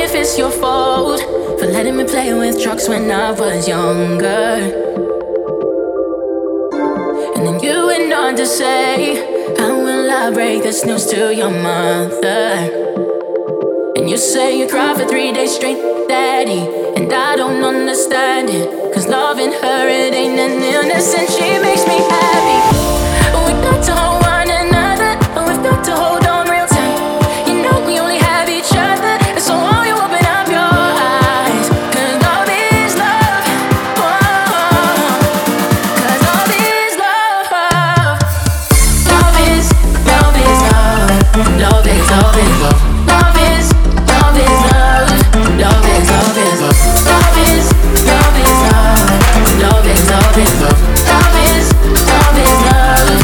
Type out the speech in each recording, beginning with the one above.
if it's your fault for letting me play with drugs when I was younger. And then you went on to say, how will I break this news to your mother? And you say you cried for 3 days straight, daddy, and I don't understand it, cause loving her, it ain't an illness, and she makes me happy. We got to hold one another, and we've got to hold on real tight. You know we only have each other, and so won't you open up your eyes? Cause love is love, whoa. Cause love is love. Love is love. Love is love. Love is love is love. Love is love is love. Love is love is love. Love is love is love. Love is love is love.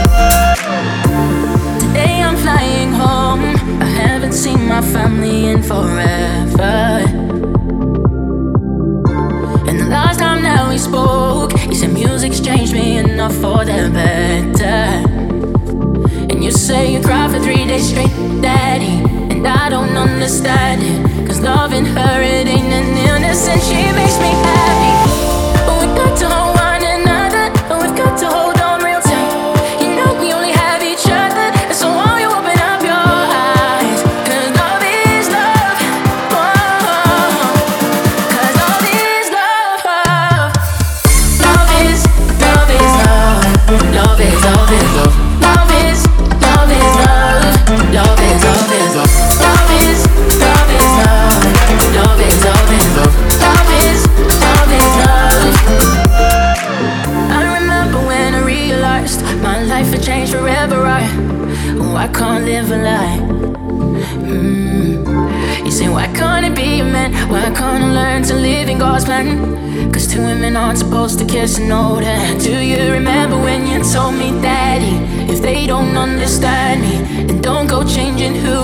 Today I'm flying home. I haven't seen my family in forever. And the last time that we spoke, you said music's changed me enough for the better. And you say you cried for 3 days straight, daddy, and I don't understand it, cause loving her, it ain't an illness, and she makes me happy. But we got to hold one another, and we've got to hold on real tight. You know we only have each other, and so won't you open up your eyes? Cause love is love, whoa. Cause love is love. Love is love is love. Love is love is love. Love is love is love. Love is love is love. Love is love is love. Love is love is love. Love is love is love. I remember when I realized my life had changed forever. I can't live a lie. You say, why can't it be a man? Why can't I learn to live in God's plan? Cause two women aren't supposed to kiss and know that. Do you remember when you told me, daddy, if they don't understand me, then don't go changing who